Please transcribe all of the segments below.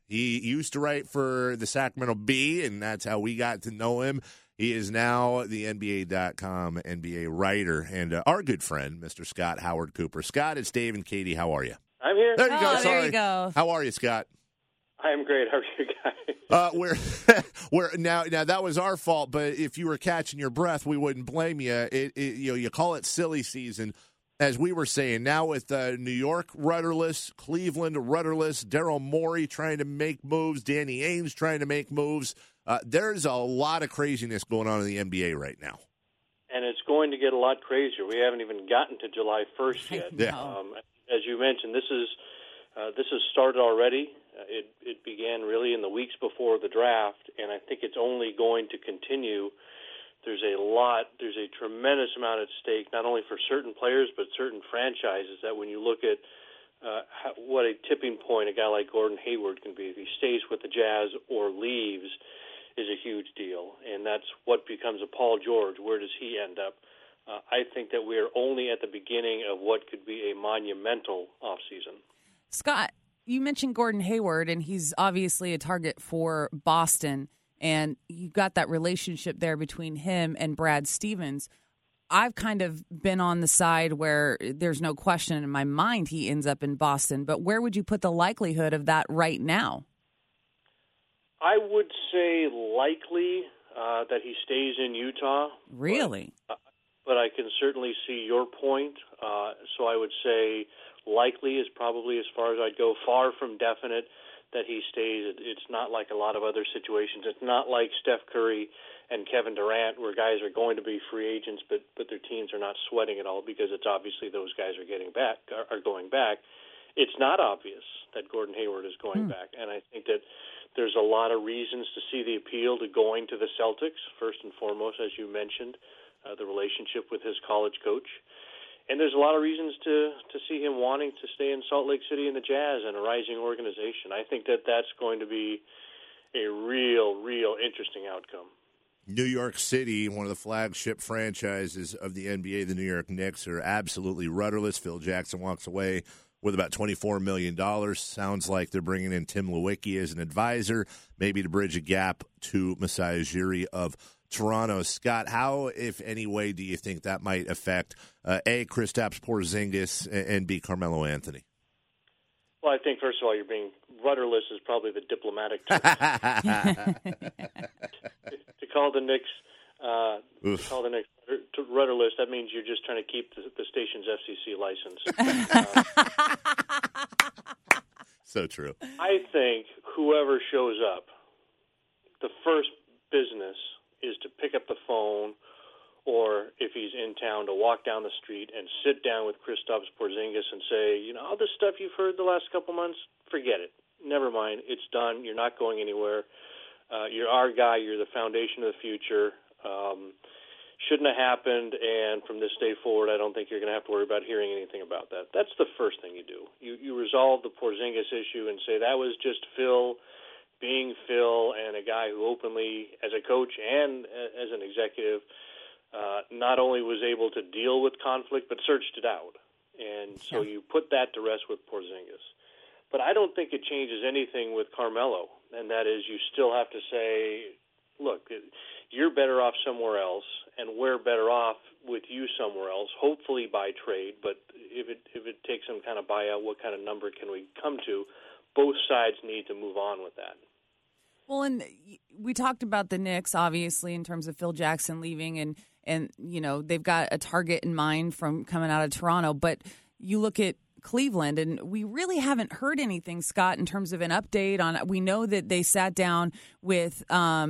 He used to write for the Sacramento Bee, and that's how we got to know him. He is now the NBA.com NBA writer and our good friend, Mr. Scott Howard Cooper. Scott, it's Dave and Katie. How are you? I'm here. There you go. Sorry. There you go. How are you, Scott? I'm great. How are you guys? We're now that was our fault, but if you were catching your breath, we wouldn't blame you. You call it silly season, as we were saying. Now with New York rudderless, Cleveland rudderless, Daryl Morey trying to make moves, Danny Ainge trying to make moves. There's a lot of craziness going on in the NBA right now. And it's going to get a lot crazier. We haven't even gotten to July 1st yet. Yeah. As you mentioned, this has started already. It began really in the weeks before the draft, and I think it's only going to continue. There's a tremendous amount at stake, not only for certain players, but certain franchises, that when you look at what a tipping point a guy like Gordon Hayward can be, if he stays with the Jazz or leaves, is a huge deal. And that's what becomes a Paul George. Where does he end up? I think that we are only at the beginning of what could be a monumental offseason. Scott, you mentioned Gordon Hayward, and he's obviously a target for Boston, and you've got that relationship there between him and Brad Stevens. I've kind of been on the side where there's no question in my mind he ends up in Boston, but where would you put the likelihood of that right now? I would say likely that he stays in Utah. Really? But I can certainly see your point. So I would say likely is probably as far as I'd go. Far from definite that he stays. It's not like a lot of other situations. It's not like Steph Curry and Kevin Durant, where guys are going to be free agents, but their teams are not sweating at all because it's obviously those guys are going back. It's not obvious that Gordon Hayward is going back, and I think that there's a lot of reasons to see the appeal to going to the Celtics, first and foremost, as you mentioned, the relationship with his college coach. And there's a lot of reasons to see him wanting to stay in Salt Lake City in the Jazz and a rising organization. I think that that's going to be a real interesting outcome. New York City, one of the flagship franchises of the NBA, the New York Knicks, are absolutely rudderless. Phil Jackson walks away with about $24 million. Sounds like they're bringing in Tim Lewicki as an advisor, maybe to bridge a gap to Masai Ujiri of Toronto. Scott, how, if any way, do you think that might affect, A, Kristaps Porzingis, and B, Carmelo Anthony? Well, I think, first of all, you're being rudderless is probably the diplomatic term. To call the Knicks rudderless, that means you're just trying to keep the station's FCC license. So true. I think whoever shows up, the first business is to pick up the phone, or if he's in town, to walk down the street and sit down with Kristaps Porzingis and say, all this stuff you've heard the last couple months, forget it. Never mind. It's done. You're not going anywhere. You're our guy. You're the foundation of the future. Shouldn't have happened, and from this day forward, I don't think you're going to have to worry about hearing anything about that. That's the first thing you do. You resolve the Porzingis issue and say that was just Phil being Phil, and a guy who openly, as a coach and as an executive, not only was able to deal with conflict, but searched it out. And so you put that to rest with Porzingis. But I don't think it changes anything with Carmelo, and that is you still have to say, look, you're better off somewhere else, and we're better off with you somewhere else, hopefully by trade. But if it takes some kind of buyout, what kind of number can we come to? Both sides need to move on with that. Well, and we talked about the Knicks, obviously, in terms of Phil Jackson leaving, and they've got a target in mind from coming out of Toronto. But you look at Cleveland, and we really haven't heard anything, Scott, in terms of an update on. We know that they sat down with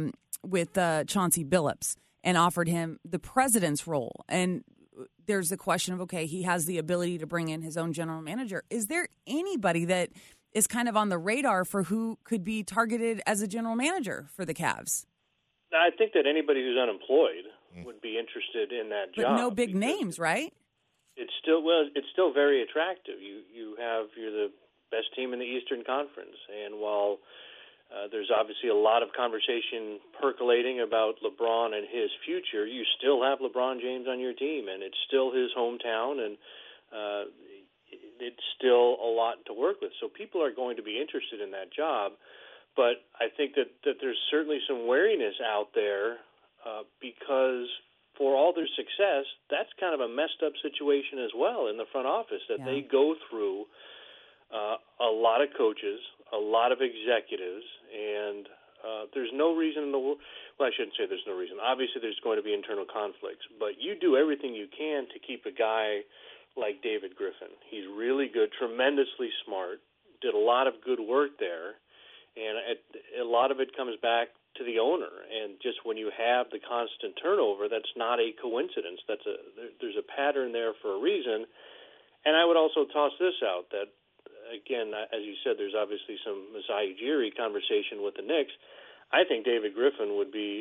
Chauncey Billups and offered him the president's role, and there's the question of, okay, he has the ability to bring in his own general manager. Is there anybody that is kind of on the radar for who could be targeted as a general manager for the Cavs? I think that anybody who's unemployed would be interested in that job. But no big names, right? It's still very attractive. You're the best team in the Eastern Conference, and while there's obviously a lot of conversation percolating about LeBron and his future, you still have LeBron James on your team, and it's still his hometown, and it's still a lot to work with. So people are going to be interested in that job. But I think that there's certainly some wariness out there because for all their success, that's kind of a messed up situation as well in the front office, that they go through a lot of coaches, a lot of executives, and there's no reason in the world. Well, I shouldn't say there's no reason. Obviously, there's going to be internal conflicts, but you do everything you can to keep a guy like David Griffin. He's really good, tremendously smart, did a lot of good work there, and a lot of it comes back to the owner. And just when you have the constant turnover, that's not a coincidence. There's a pattern there for a reason. And I would also toss this out that, again, as you said, there's obviously some Masai Ujiri conversation with the Knicks. I think David Griffin would be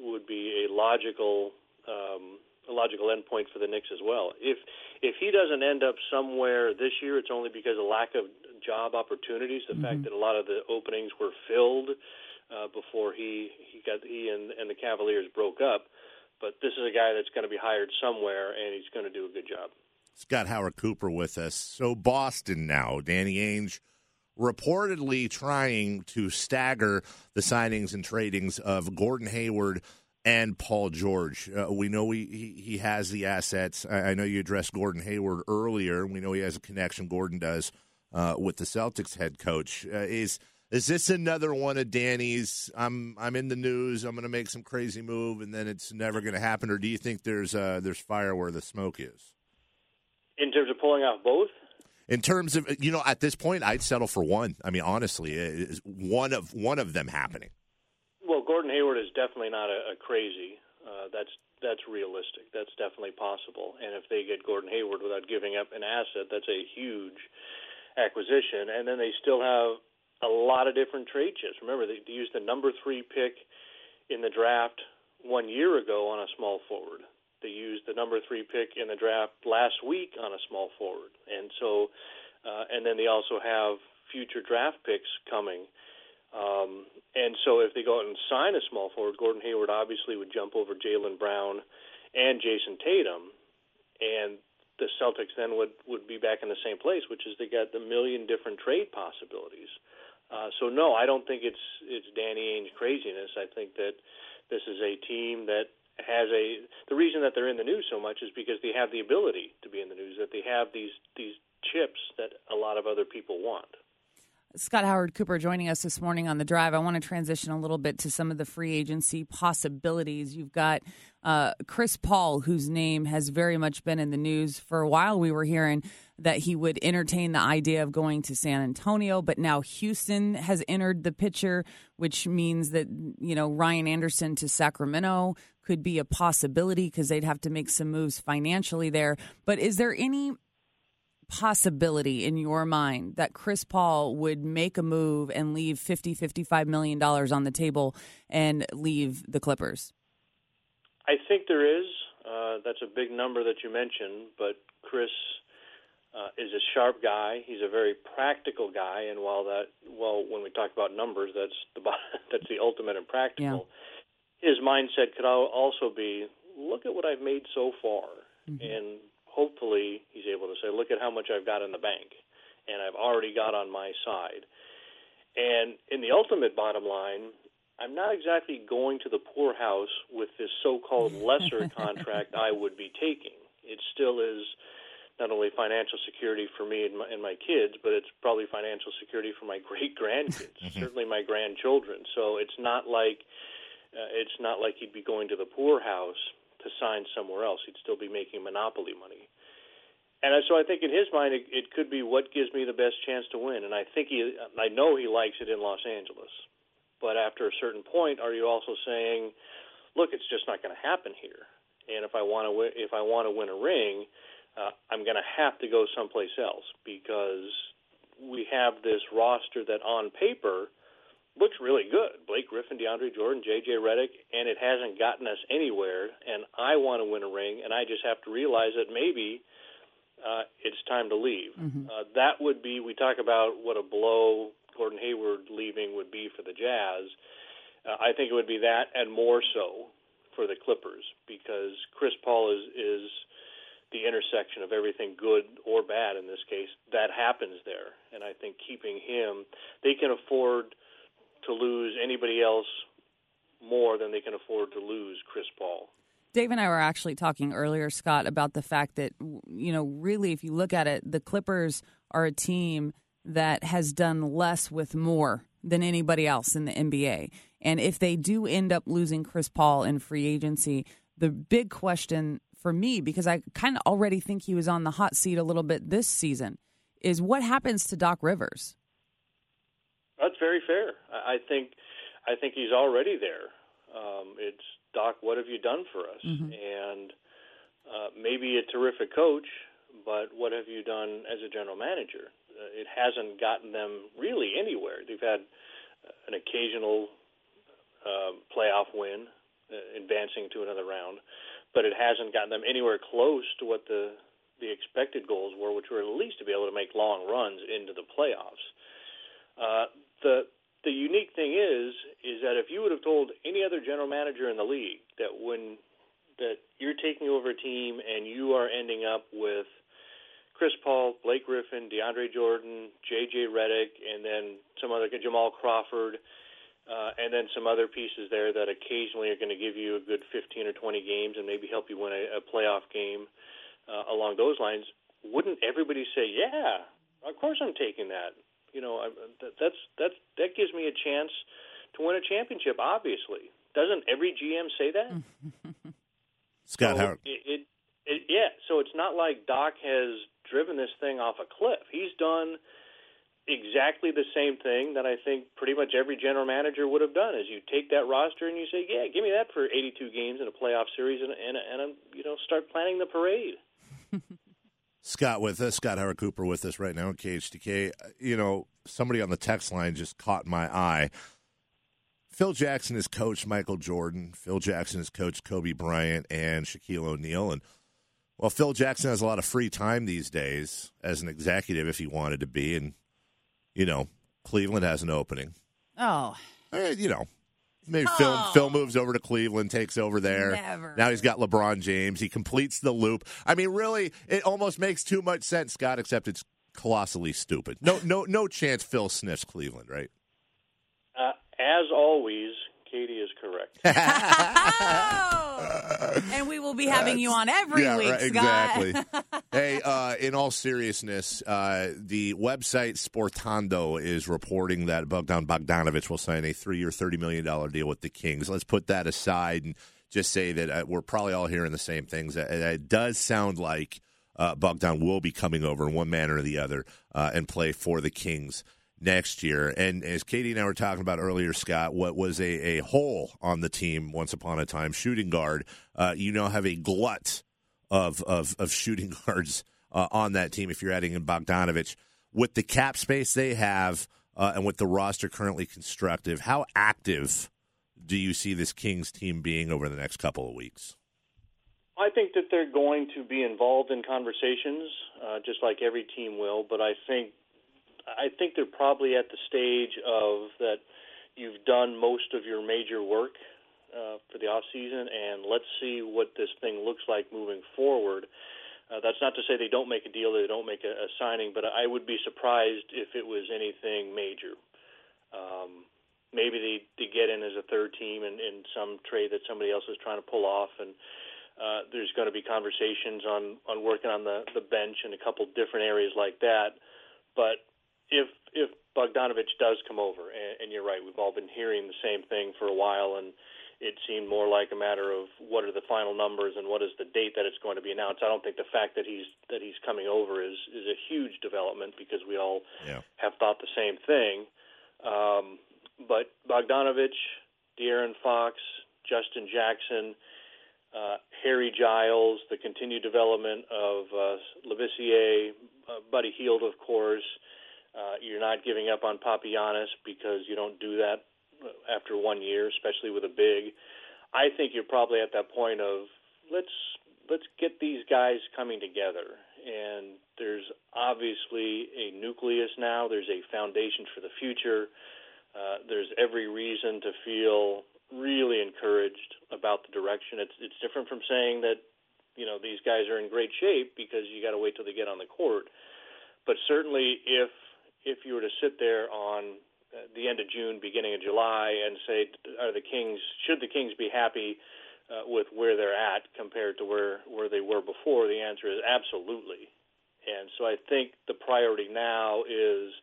a logical endpoint for the Knicks as well. If he doesn't end up somewhere this year, it's only because of lack of job opportunities. The fact that a lot of the openings were filled before he and the Cavaliers broke up. But this is a guy that's going to be hired somewhere, and he's going to do a good job. Scott Howard Cooper with us. So Boston now, Danny Ainge reportedly trying to stagger the signings and tradings of Gordon Hayward and Paul George. We know he has the assets. I know you addressed Gordon Hayward earlier. We know he has a connection, Gordon does, with the Celtics head coach. Is this another one of Danny's, I'm in the news, I'm going to make some crazy move, and then it's never going to happen? Or do you think there's fire where the smoke is? In terms of pulling off both? In terms of, at this point, I'd settle for one. I mean, honestly, is one of them happening. Well, Gordon Hayward is definitely not a crazy. That's realistic. That's definitely possible. And if they get Gordon Hayward without giving up an asset, that's a huge acquisition. And then they still have a lot of different trade chips. Remember, they used the number 3 pick in the draft 1 year ago on a small forward. They used the number 3 pick in the draft last week on a small forward. And so, and then they also have future draft picks coming. And so if they go out and sign a small forward, Gordon Hayward obviously would jump over Jaylen Brown and Jason Tatum. And the Celtics then would be back in the same place, which is they got the million different trade possibilities. So no, I don't think it's Danny Ainge craziness. I think that this is a team that has the reason that they're in the news so much is because they have the ability to be in the news, that they have these chips that a lot of other people want. Scott Howard Cooper joining us this morning on The Drive. I want to transition a little bit to some of the free agency possibilities. You've got Chris Paul, whose name has very much been in the news. For a while, we were hearing that he would entertain the idea of going to San Antonio, but now Houston has entered the picture, which means that, Ryan Anderson to Sacramento could be a possibility because they'd have to make some moves financially there. But is there any possibility in your mind that Chris Paul would make a move and leave $50-55 million on the table and leave the Clippers? I think there is. That's a big number that you mentioned, but Chris is a sharp guy. He's a very practical guy, and while when we talk about numbers, that's the ultimate in practical. Yeah. His mindset could also be, look at what I've made so far, and hopefully he's able to say, look at how much I've got in the bank, and I've already got on my side. And in the ultimate bottom line, I'm not exactly going to the poorhouse with this so-called lesser contract I would be taking. It still is not only financial security for me and my kids, but it's probably financial security for my great-grandkids, certainly my grandchildren. So it's not like he'd be going to the poorhouse to sign somewhere else. He'd still be making monopoly money. And so I think in his mind it could be what gives me the best chance to win. And I know he likes it in Los Angeles. But after a certain point, are you also saying, look, it's just not going to happen here. And if I want to win a ring, I'm going to have to go someplace else because we have this roster that on paper looks really good. Blake Griffin, DeAndre Jordan, J.J. Redick, and it hasn't gotten us anywhere, and I want to win a ring, and I just have to realize that maybe it's time to leave. That would be, we talk about what a blow Gordon Hayward leaving would be for the Jazz. I think it would be that and more so for the Clippers because Chris Paul is the intersection of everything good or bad in this case. That happens there, and I think keeping him, they can afford to lose anybody else more than they can afford to lose Chris Paul. Dave and I were actually talking earlier, Scott, about the fact that, really, if you look at it, the Clippers are a team that has done less with more than anybody else in the NBA. And if they do end up losing Chris Paul in free agency, the big question for me, because I kind of already think he was on the hot seat a little bit this season, is what happens to Doc Rivers? That's very fair. I think he's already there. It's, Doc, what have you done for us? Mm-hmm. And maybe a terrific coach, but what have you done as a general manager? It hasn't gotten them really anywhere. They've had an occasional playoff win, advancing to another round, but it hasn't gotten them anywhere close to what the expected goals were, which were at least to be able to make long runs into the playoffs. The unique thing is that if you would have told any other general manager in the league that you're taking over a team and you are ending up with Chris Paul, Blake Griffin, DeAndre Jordan, J.J. Redick, and then some other Jamal Crawford, and then some other pieces there that occasionally are going to give you a good 15 or 20 games and maybe help you win a playoff game along those lines, wouldn't everybody say, yeah, of course I'm taking that? That gives me a chance to win a championship, obviously. Doesn't every GM say that? Scott Howard. So it's not like Doc has driven this thing off a cliff. He's done exactly the same thing that I think pretty much every general manager would have done, is you take that roster and you say, yeah, give me that for 82 games in a playoff series and start planning the parade. Scott with us, Scott Howard Cooper with us right now in KHTK. Somebody on the text line just caught my eye. Phil Jackson has coached Michael Jordan. Phil Jackson has coached Kobe Bryant and Shaquille O'Neal. And, well, Phil Jackson has a lot of free time these days as an executive if he wanted to be. And, Cleveland has an opening. Oh. Maybe Phil moves over to Cleveland, takes over there. Never. Now he's got LeBron James. He completes the loop. I mean, really, it almost makes too much sense, Scott, except it's colossally stupid. No chance Phil sniffs Cleveland, right? As always, Katie is correct. And we will be having you on every week, right, Scott. Exactly. Hey, in all seriousness, the website Sportando is reporting that Bogdan Bogdanović will sign a 3-year, $30 million deal with the Kings. Let's put that aside and just say that we're probably all hearing the same things. It does sound like Bogdan will be coming over in one manner or the other and play for the Kings next year. And as Katie and I were talking about earlier, Scott, what was a hole on the team once upon a time, shooting guard, you now have a glut of shooting guards on that team if you're adding in Bogdanović. With the cap space they have and with the roster currently constructive, how active do you see this Kings team being over the next couple of weeks? I think that they're going to be involved in conversations, just like every team will, but I think they're probably at the stage of that you've done most of your major work for the off season, and let's see what this thing looks like moving forward. That's not to say they don't make a deal, they don't make a signing, but I would be surprised if it was anything major. Maybe they get in as a third team in some trade that somebody else is trying to pull off, and there's going to be conversations on working on the bench in a couple different areas like that. But if Bogdanović does come over, and you're right, we've all been hearing the same thing for a while, and it seemed more like a matter of what are the final numbers and what is the date that it's going to be announced. I don't think the fact that he's coming over is a huge development because we all have thought the same thing. But Bogdanović, De'Aaron Fox, Justin Jackson, Harry Giles, the continued development of Labissiere, Buddy Hield, of course. You're not giving up on Papagiannis because you don't do that after 1 year, especially with a big. I think you're probably at that point of let's get these guys coming together. And there's obviously a nucleus now. There's a foundation for the future. There's every reason to feel really encouraged about the direction. It's different from saying that these guys are in great shape because you got to wait till they get on the court. But certainly, if you were to sit there on the end of June, beginning of July, and say, should the Kings be happy with where they're at compared to where they were before? The answer is absolutely. And so I think the priority now is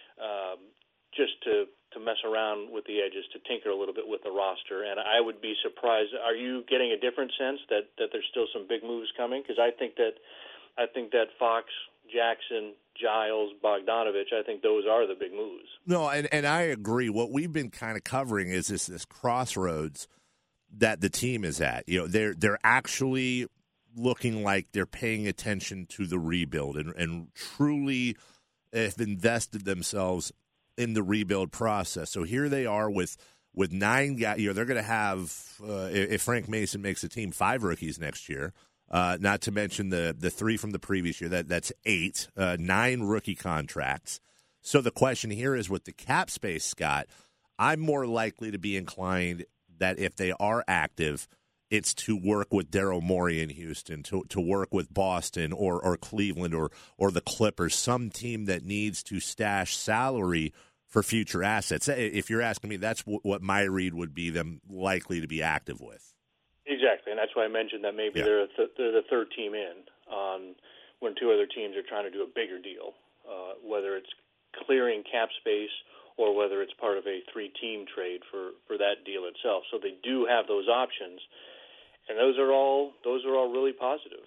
just to mess around with the edges, to tinker a little bit with the roster. And I would be surprised. Are you getting a different sense that there's still some big moves coming? Because I think that Fox, Jackson, Giles, Bogdanovich, I think those are the big moves. No, and I agree. What we've been kind of covering is this crossroads that the team is at. You know, they're actually looking like they're paying attention to the rebuild and truly have invested themselves in the rebuild process. So here they are with 9 guys. You know, they're going to have, if Frank Mason makes the team, 5 rookies next year. Not to mention the 3 from the previous year. That's 8, 9 rookie contracts. So the question here is, with the cap space, Scott, I'm more likely to be inclined that if they are active, it's to work with Daryl Morey in Houston, to work with Boston or Cleveland or the Clippers, some team that needs to stash salary for future assets. If you're asking me, that's what my read would be them likely to be active with. Exactly, and that's why I mentioned that maybe they're the third team in on when 2 other teams are trying to do a bigger deal, whether it's clearing cap space or whether it's part of a 3-team trade for that deal itself. So they do have those options. And those are all really positive.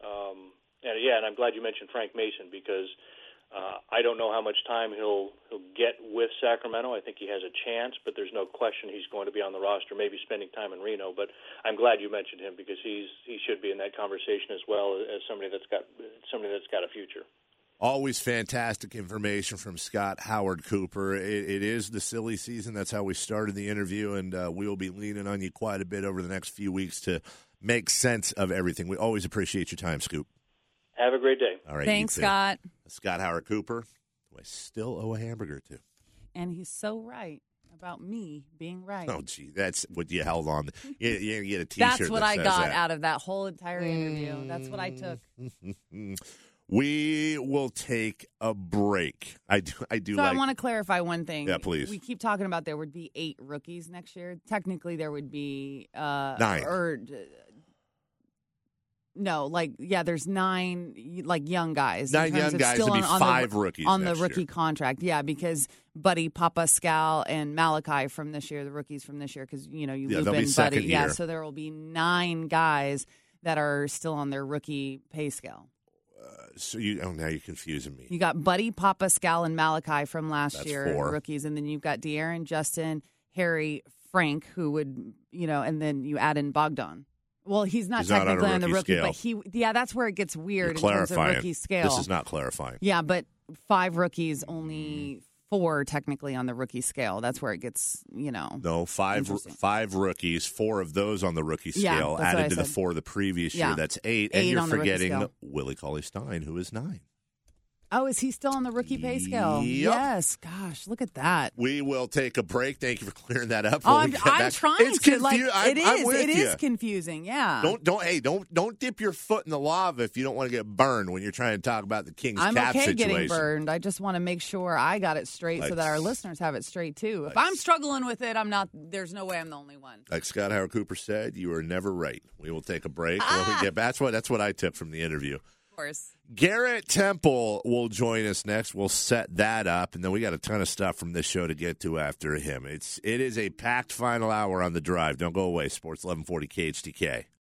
And I'm glad you mentioned Frank Mason, because I don't know how much time he'll get with Sacramento. I think he has a chance, but there's no question he's going to be on the roster, maybe spending time in Reno. But I'm glad you mentioned him, because he should be in that conversation as well as somebody that's got a future. Always fantastic information from Scott Howard Cooper. It is the silly season. That's how we started the interview, and we will be leaning on you quite a bit over the next few weeks to make sense of everything. We always appreciate your time, Scoop. Have a great day. All right, thanks, Scott. Scott Howard Cooper, who I still owe a hamburger to. And he's so right about me being right. Oh, gee, that's what you held on. You get a T-shirt. That's what that I says got that. out of that whole entire interview. That's what I took. We will take a break. I do. So I want to clarify one thing. Yeah, please. We keep talking about there would be 8 rookies next year. Technically, there would be 9. There's 9 young guys. 9 young guys would be 5 rookies on the next rookie year. contract. Yeah, because Buddy, Pascal, and Malachi from this year, the rookies from this year, because you loop they'll be in second Buddy. year. Yeah, so there will be 9 guys that are still on their rookie pay scale. Now you're confusing me. You got Buddy, Pascal, and Malachi from last year, 4 rookies, and then you've got De'Aaron, Justin, Harry, Frank, who would, and then you add in Bogdan. Well, he's not technically on the rookie, scale. but that's where it gets weird in terms of clarifying. rookie scale. This is not clarifying. Yeah, but 5 rookies, only 4 technically on the rookie scale. That's where it gets, No, 5 rookies, 4 of those on the rookie scale added to the 4 the previous year. That's 8. And you're forgetting Willie Cauley-Stein, who is 9. Oh, is he still on the rookie pay scale? Yep. Yes. Gosh, look at that. We will take a break. Thank you for clearing that up. I'm trying to. It is you. confusing. Yeah. Don't dip your foot in the lava if you don't want to get burned when you're trying to talk about the Kings cap situation. I'm okay getting burned. I just want to make sure I got it straight so that our listeners have it straight too. If I'm struggling with it, I'm not. There's no way I'm the only one. Like Scott Howard Cooper said, you are never right. We will take a break. When we get back, that's what I took from the interview. Course. Garrett Temple will join us next. We'll set that up, and then we got a ton of stuff from this show to get to after him. It is a packed final hour on The Drive. Don't go away. Sports 1140 KHTK.